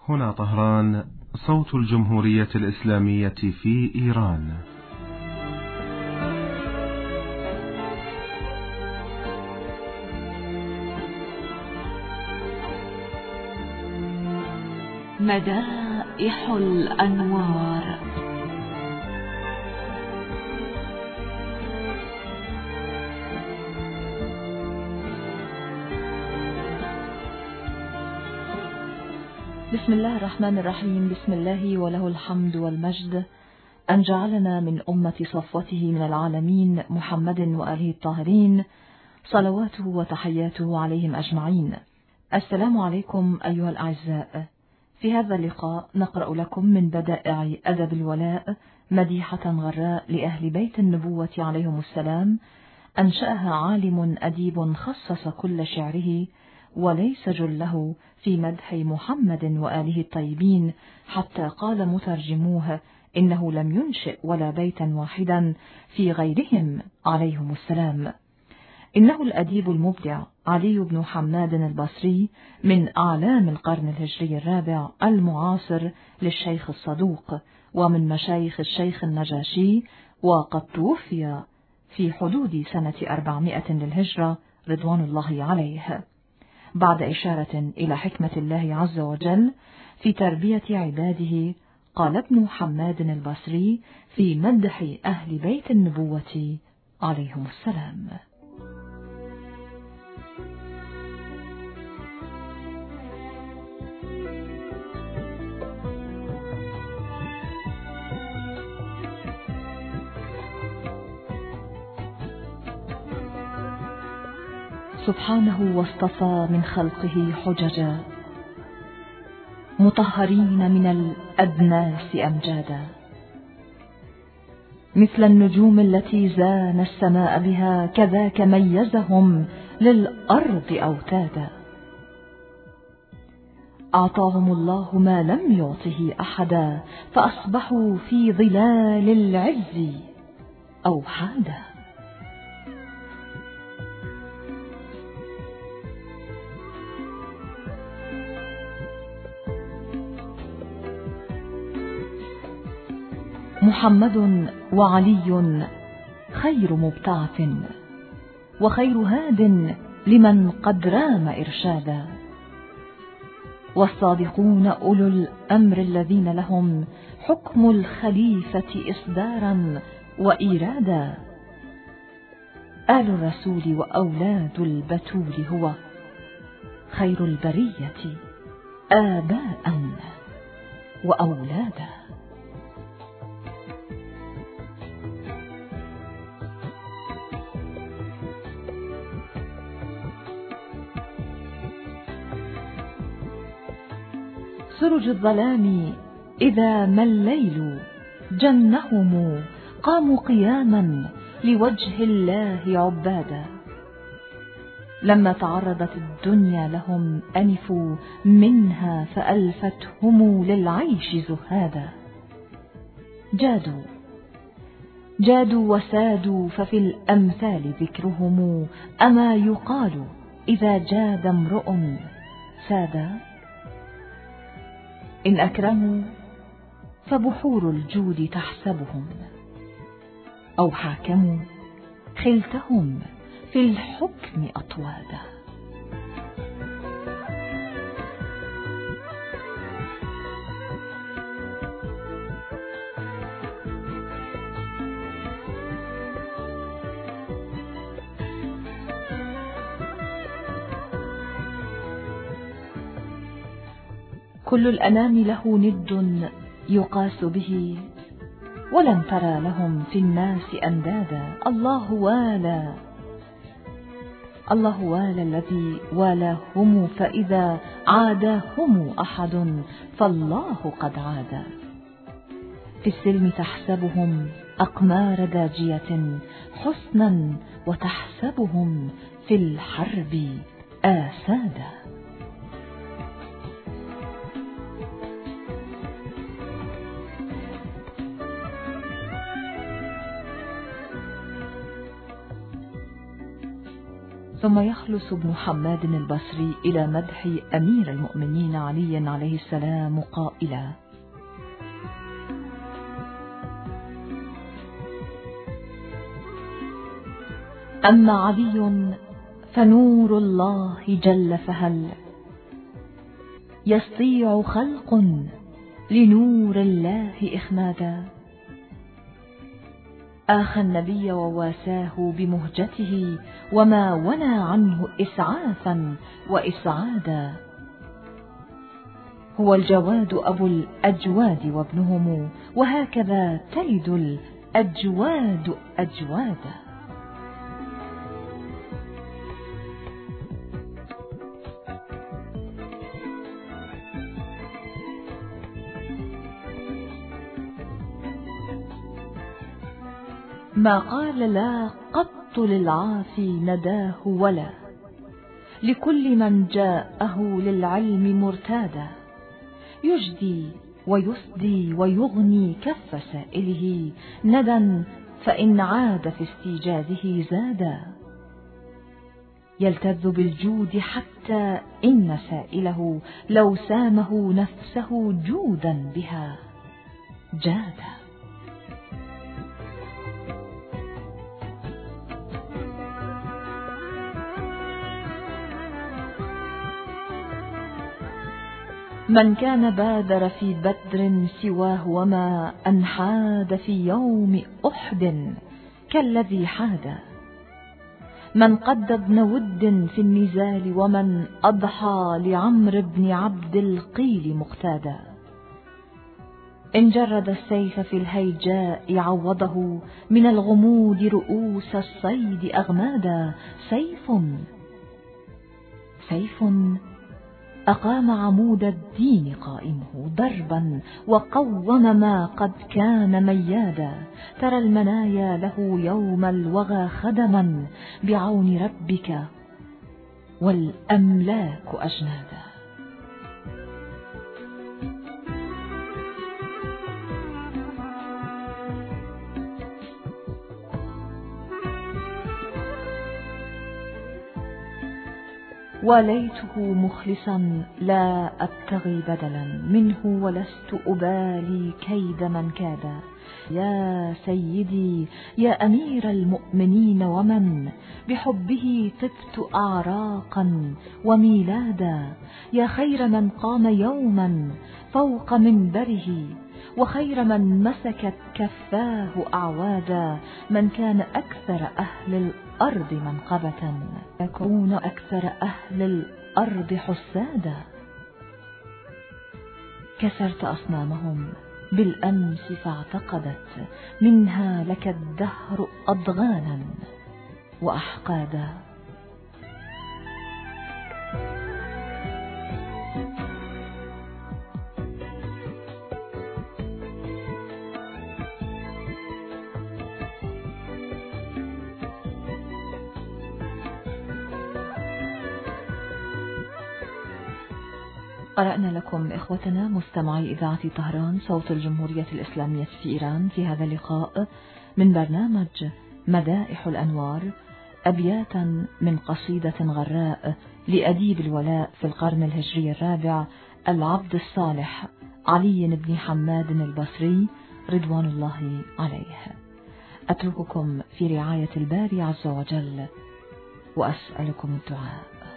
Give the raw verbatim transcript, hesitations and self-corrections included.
هنا طهران، صوت الجمهورية الإسلامية في إيران. مدائح الأنوار. بسم الله الرحمن الرحيم. بسم الله وله الحمد والمجد أن جعلنا من أمة صفوته من العالمين محمد وآله الطاهرين، صلواته وتحياته عليهم أجمعين. السلام عليكم أيها الأعزاء. في هذا اللقاء نقرأ لكم من بدائع أدب الولاء مديحة غراء لأهل بيت النبوة عليهم السلام، أنشأها عالم أديب خصص كل شعره وليس جله في مدح محمد وآله الطيبين، حتى قال مترجموه إنه لم ينشئ ولا بيتا واحدا في غيرهم عليهم السلام. إنه الأديب المبدع علي بن حماد البصري، من أعلام القرن الهجري الرابع المعاصر للشيخ الصدوق، ومن مشايخ الشيخ النجاشي، وقد توفي في حدود سنة أربعمائة للهجرة رضوان الله عليه، بعد إشارة إلى حكمة الله عز وجل في تربية عباده. قال ابن حماد البصري في مدح أهل بيت النبوة عليهم السلام: سبحانه واصطفى من خلقه حججا، مطهرين من الأدناس أمجادا، مثل النجوم التي زان السماء بها، كذاك ميزهم للأرض أوتادا. أعطاهم الله ما لم يعطه أحدا، فأصبحوا في ظلال العز أوحادا. محمد وعلي خير مبتعث، وخير هاد لمن قد رام إرشادا، والصادقون أولو الأمر الذين لهم حكم الخليفة إصدارا وإيرادا. آل الرسول وأولاد البتول هو خير البرية آباء وأولادا. سرج الظلام إذا ما الليل جنهم، قاموا قياما لوجه الله عبادا. لما تعرضت الدنيا لهم أنفوا منها، فألفتهم للعيش زهادا. جادوا جادوا وسادوا، ففي الأمثال ذكرهم، أما يقال إذا جاد امرؤ سادا. إن أكرموا فبحور الجود تحسبهم، أو حاكموا خلتهم في الحكم أطوادا. كل الأنام له ند يقاس به، ولم ترى لهم في الناس أندادا. الله والى الله والى الذي والاهم، فإذا عاداهم أحد فالله قد عادا. في السلم تحسبهم أقمار داجية حسنا، وتحسبهم في الحرب آسادا. ثم يخلص ابن حماد البصري إلى مدح أمير المؤمنين علي عليه السلام قائلا: أما علي فنور الله جل، فهل يستطيع خلق لنور الله إخمادا؟ آخى النبي وواساه بمهجته، وما ونى عنه إسعافا وإسعادا. هو الجواد أبو الأجواد وابنهم، وهكذا تلد الأجواد أجوادا. ما قال لا قط للعافي نداه، ولا لكل من جاءه للعلم مرتادا. يجدي ويسدي ويغني كف سائله ندى، فإن عاد في استيجاده زادا. يلتذ بالجود حتى إن سائله لو سامه نفسه جودا بها جادا. من كان بادر في بدر سواه، وما أنحاد في يوم أحد كالذي حاد. من قد ابن ود في النزال، ومن أضحى لعمر بن عبد القيل مقتادا. إن جرد السيف في الهيجاء عوضه، من الغمود رؤوس الصيد أغمادا. سيف سيف أقام عمود الدين قائمه ضربا، وقوم ما قد كان ميادا. ترى المنايا له يوم الوغى خدما، بعون ربك والأملاك أجنادا. وليته مخلصا لا أبتغي بدلا منه، ولست أبالي كيد من كادا. يا سيدي يا أمير المؤمنين، ومن بحبه طبت أعراقا وميلادا. يا خير من قام يوما فوق منبره، وخير من مسكت كفاه أعوادا. من كان أكثر أهل الأرض منقبة، يكون أكثر أهل الأرض حسادا. كسرت أصنامهم بالأمس فاعتقدت، منها لك الدهر أضغانا وأحقادا. قرأنا لكم إخوتنا مستمعي إذاعة طهران صوت الجمهورية الإسلامية في إيران في هذا اللقاء من برنامج مدائح الأنوار أبياتا من قصيدة غراء لأديب الولاء في القرن الهجري الرابع العبد الصالح علي بن حماد البصري رضوان الله عليه. أترككم في رعاية الباري عز وجل، وأسألكم الدعاء.